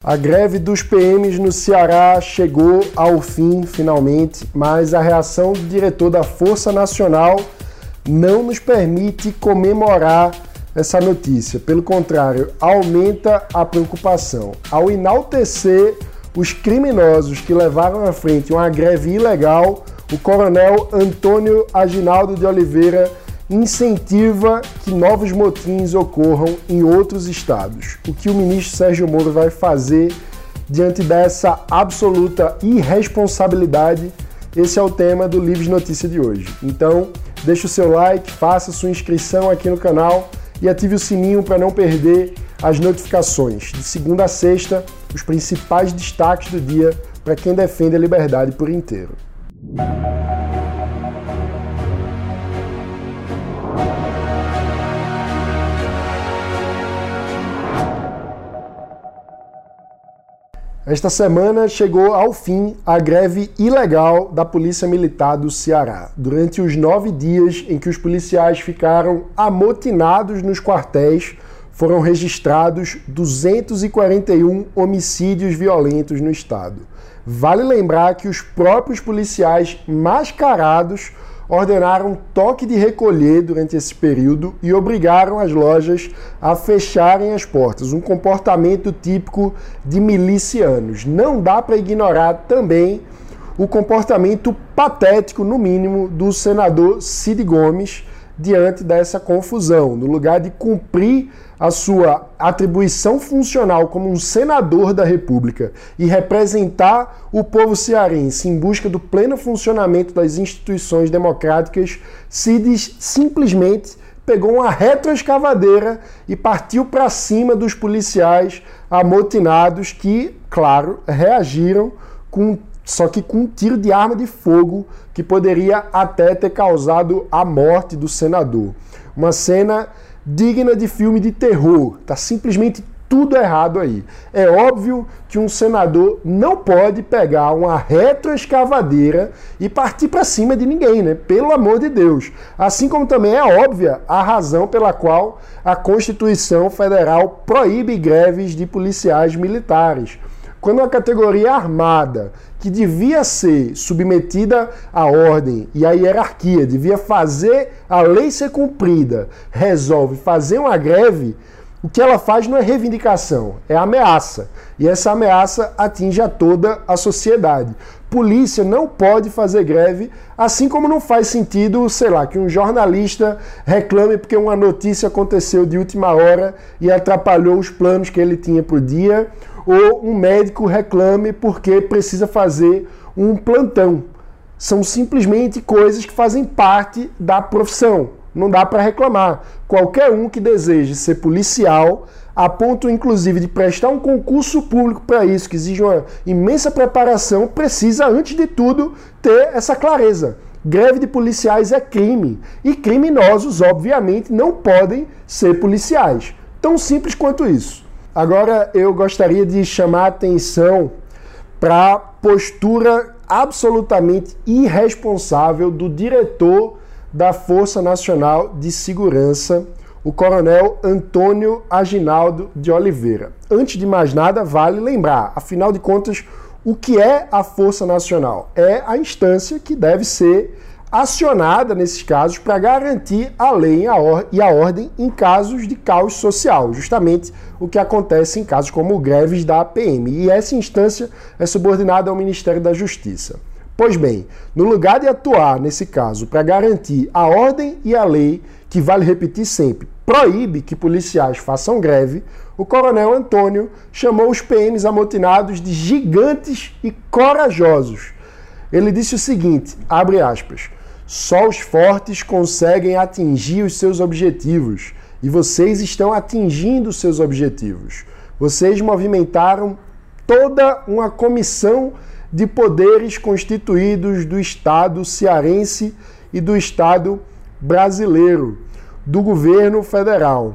A greve dos PMs no Ceará chegou ao fim, finalmente, mas a reação do diretor da Força Nacional não nos permite comemorar essa notícia. Pelo contrário, aumenta a preocupação. Ao enaltecer os criminosos que levaram à frente uma greve ilegal, o coronel Antônio Aginaldo de Oliveira incentiva que novos motins ocorram em outros estados. O que o ministro Sérgio Moro vai fazer diante dessa absoluta irresponsabilidade? Esse é o tema do Livres Notícia de hoje. Então, deixe o seu like, faça sua inscrição aqui no canal e ative o sininho para não perder as notificações. De segunda a sexta, os principais destaques do dia para quem defende a liberdade por inteiro. Esta semana chegou ao fim a greve ilegal da Polícia Militar do Ceará. Durante os 9 dias em que os policiais ficaram amotinados nos quartéis, foram registrados 241 homicídios violentos no estado. Vale lembrar que os próprios policiais mascarados ordenaram toque de recolher durante esse período e obrigaram as lojas a fecharem as portas, um comportamento típico de milicianos. Não dá para ignorar também o comportamento patético, no mínimo, do senador Cid Gomes diante dessa confusão. No lugar de cumprir a sua atribuição funcional como um senador da República e representar o povo cearense em busca do pleno funcionamento das instituições democráticas, Cid simplesmente pegou uma retroescavadeira e partiu para cima dos policiais amotinados que, claro, reagiram só que com um tiro de arma de fogo que poderia até ter causado a morte do senador. Uma cena digna de filme de terror. Tá simplesmente tudo errado aí. É óbvio que um senador não pode pegar uma retroescavadeira e partir para cima de ninguém, né? Pelo amor de Deus. Assim como também é óbvia a razão pela qual a Constituição Federal proíbe greves de policiais militares. Quando a categoria armada, que devia ser submetida à ordem e à hierarquia, devia fazer a lei ser cumprida, resolve fazer uma greve, o que ela faz não é reivindicação, é ameaça. E essa ameaça atinge a toda a sociedade. Polícia não pode fazer greve, assim como não faz sentido, sei lá, que um jornalista reclame porque uma notícia aconteceu de última hora e atrapalhou os planos que ele tinha para o dia, ou um médico reclame porque precisa fazer um plantão. São simplesmente coisas que fazem parte da profissão. Não dá para reclamar. Qualquer um que deseje ser policial, a ponto inclusive de prestar um concurso público para isso, que exige uma imensa preparação, precisa, antes de tudo, ter essa clareza. Greve de policiais é crime. E criminosos, obviamente, não podem ser policiais. Tão simples quanto isso. Agora eu gostaria de chamar a atenção para a postura absolutamente irresponsável do diretor da Força Nacional de Segurança, o coronel Antônio Aginaldo de Oliveira. Antes de mais nada, vale lembrar, afinal de contas, o que é a Força Nacional? É a instância que deve ser acionada nesses casos para garantir a lei e a ordem em casos de caos social, justamente o que acontece em casos como greves da PM. E essa instância é subordinada ao Ministério da Justiça. Pois bem, no lugar de atuar, nesse caso, para garantir a ordem e a lei, que vale repetir sempre, proíbe que policiais façam greve, o coronel Antônio chamou os PMs amotinados de gigantes e corajosos. Ele disse o seguinte, abre aspas, só os fortes conseguem atingir os seus objetivos e vocês estão atingindo os seus objetivos. Vocês movimentaram toda uma comissão de poderes constituídos do Estado cearense e do Estado brasileiro, do governo federal.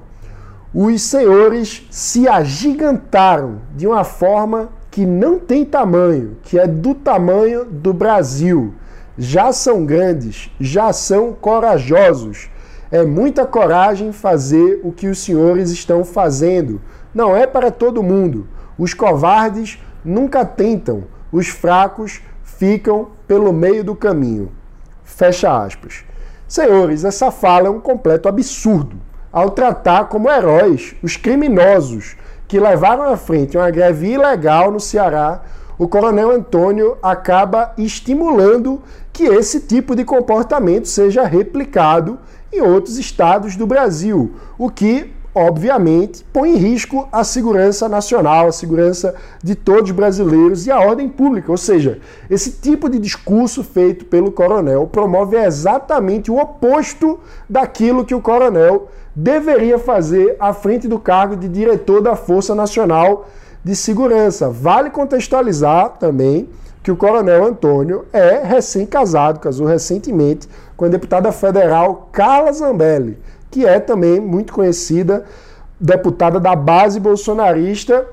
Os senhores se agigantaram de uma forma que não tem tamanho, que é do tamanho do Brasil. Já são grandes, já são corajosos. É muita coragem fazer o que os senhores estão fazendo. Não é para todo mundo. Os covardes nunca tentam, os fracos ficam pelo meio do caminho. Fecha aspas. Senhores, essa fala é um completo absurdo ao tratar como heróis os criminosos que levaram à frente uma greve ilegal no Ceará. O coronel Antônio acaba estimulando que esse tipo de comportamento seja replicado em outros estados do Brasil, o que, obviamente, põe em risco a segurança nacional, a segurança de todos os brasileiros e a ordem pública. Ou seja, esse tipo de discurso feito pelo coronel promove exatamente o oposto daquilo que o coronel deveria fazer à frente do cargo de diretor da Força Nacional de Segurança. Vale contextualizar também que o coronel Antônio é recém-casado, casou recentemente com a deputada federal Carla Zambelli, que é também muito conhecida, deputada da base bolsonarista,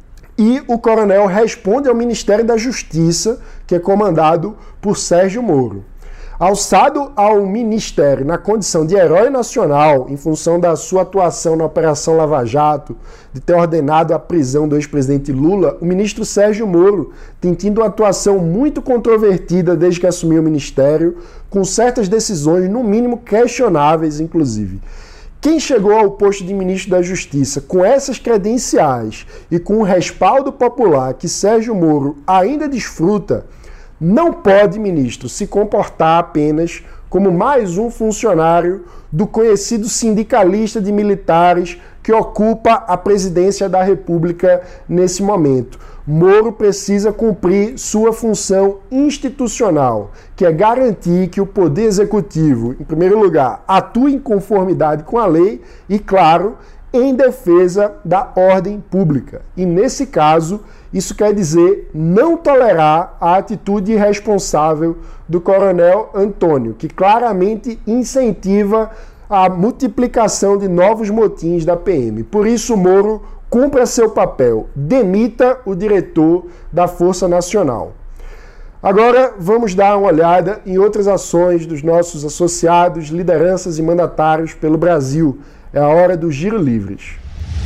e o coronel responde ao Ministério da Justiça, que é comandado por Sérgio Moro. Alçado ao ministério na condição de herói nacional, em função da sua atuação na Operação Lava Jato, de ter ordenado a prisão do ex-presidente Lula, o ministro Sérgio Moro tem tido uma atuação muito controvertida desde que assumiu o ministério, com certas decisões, no mínimo questionáveis, inclusive. Quem chegou ao posto de ministro da Justiça com essas credenciais e com o respaldo popular que Sérgio Moro ainda desfruta, não pode, ministro, se comportar apenas como mais um funcionário do conhecido sindicalista de militares que ocupa a presidência da República nesse momento. Moro precisa cumprir sua função institucional, que é garantir que o Poder Executivo, em primeiro lugar, atue em conformidade com a lei e, claro, em defesa da ordem pública. E, nesse caso, isso quer dizer não tolerar a atitude irresponsável do coronel Antônio, que claramente incentiva a multiplicação de novos motins da PM. Por isso, Moro cumpra seu papel, demita o diretor da Força Nacional. Agora, vamos dar uma olhada em outras ações dos nossos associados, lideranças e mandatários pelo Brasil. É a hora do Giro Livres.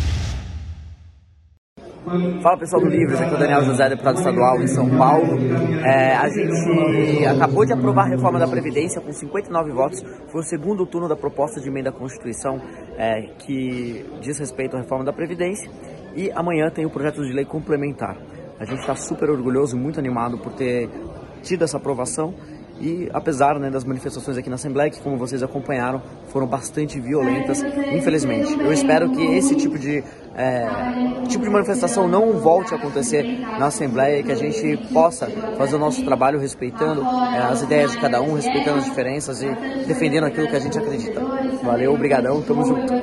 Fala pessoal do Livres, aqui é o Daniel José, deputado estadual em São Paulo. A gente acabou de aprovar a reforma da Previdência com 59 votos. Foi o segundo turno da proposta de emenda à Constituição que diz respeito à reforma da Previdência. E amanhã tem o projeto de lei complementar. A gente está super orgulhoso e muito animado por ter tido essa aprovação. E apesar das manifestações aqui na Assembleia, que como vocês acompanharam, foram bastante violentas, infelizmente. Eu espero que esse tipo de manifestação não volte a acontecer na Assembleia e que a gente possa fazer o nosso trabalho respeitando as ideias de cada um, respeitando as diferenças e defendendo aquilo que a gente acredita. Valeu, obrigadão, tamo junto.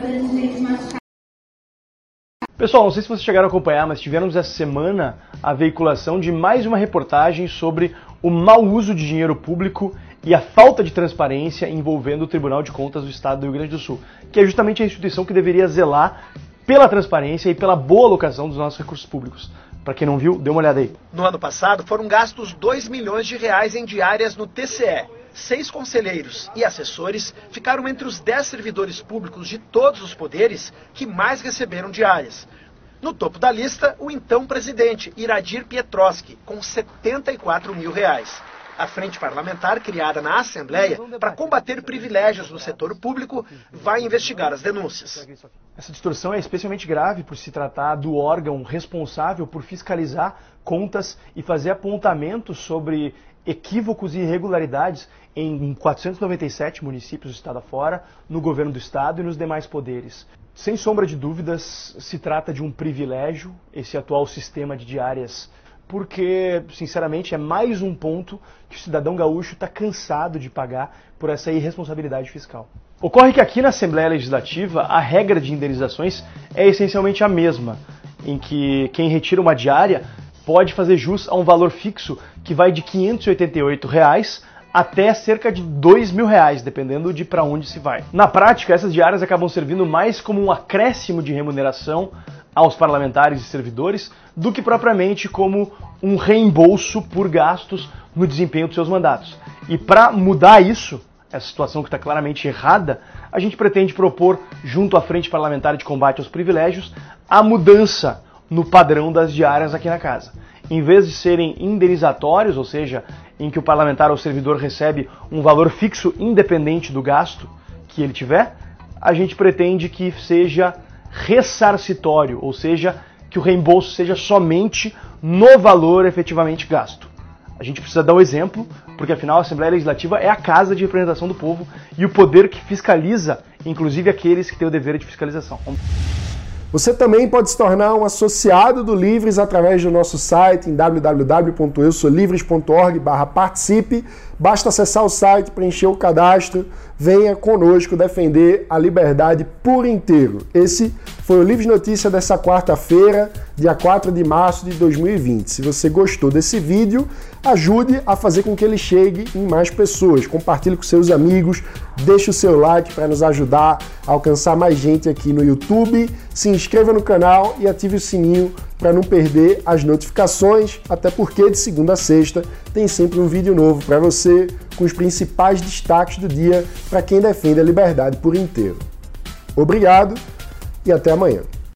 Pessoal, não sei se vocês chegaram a acompanhar, mas tivemos essa semana a veiculação de mais uma reportagem sobre o mau uso de dinheiro público e a falta de transparência envolvendo o Tribunal de Contas do Estado do Rio Grande do Sul, que é justamente a instituição que deveria zelar pela transparência e pela boa alocação dos nossos recursos públicos. Para quem não viu, dê uma olhada aí. No ano passado, foram gastos R$2 milhões em diárias no TCE. 6 conselheiros e assessores ficaram entre os 10 servidores públicos de todos os poderes que mais receberam diárias. No topo da lista, o então presidente Iradir Pietroski, com R$74 mil. A frente parlamentar, criada na Assembleia para combater privilégios no setor público, vai investigar as denúncias. Essa distorção é especialmente grave por se tratar do órgão responsável por fiscalizar contas e fazer apontamentos sobre equívocos e irregularidades em 497 municípios do estado afora, no governo do estado e nos demais poderes. Sem sombra de dúvidas, se trata de um privilégio, esse atual sistema de diárias, porque, sinceramente, é mais um ponto que o cidadão gaúcho está cansado de pagar por essa irresponsabilidade fiscal. Ocorre que aqui na Assembleia Legislativa, a regra de indenizações é essencialmente a mesma, em que quem retira uma diária pode fazer jus a um valor fixo que vai de R$ 588 até cerca de R$2 mil, dependendo de para onde se vai. Na prática, essas diárias acabam servindo mais como um acréscimo de remuneração aos parlamentares e servidores do que propriamente como um reembolso por gastos no desempenho dos seus mandatos. E para mudar isso, essa situação que está claramente errada, a gente pretende propor, junto à Frente Parlamentar de Combate aos Privilégios, a mudança no padrão das diárias aqui na casa. Em vez de serem indenizatórios, ou seja, em que o parlamentar ou servidor recebe um valor fixo independente do gasto que ele tiver, a gente pretende que seja ressarcitório, ou seja, que o reembolso seja somente no valor efetivamente gasto. A gente precisa dar o exemplo, porque afinal a Assembleia Legislativa é a casa de representação do povo e o poder que fiscaliza, inclusive aqueles que têm o dever de fiscalização. Você também pode se tornar um associado do Livres através do nosso site em www.eusolivres.org/participe. Basta acessar o site, preencher o cadastro, venha conosco defender a liberdade por inteiro. Esse foi o Livres Notícia dessa quarta-feira, dia 4 de março de 2020. Se você gostou desse vídeo, ajude a fazer com que ele chegue em mais pessoas. Compartilhe com seus amigos, deixe o seu like para nos ajudar a alcançar mais gente aqui no YouTube. Se inscreva no canal e ative o sininho para não perder as notificações, até porque de segunda a sexta tem sempre um vídeo novo para você com os principais destaques do dia para quem defende a liberdade por inteiro. Obrigado e até amanhã.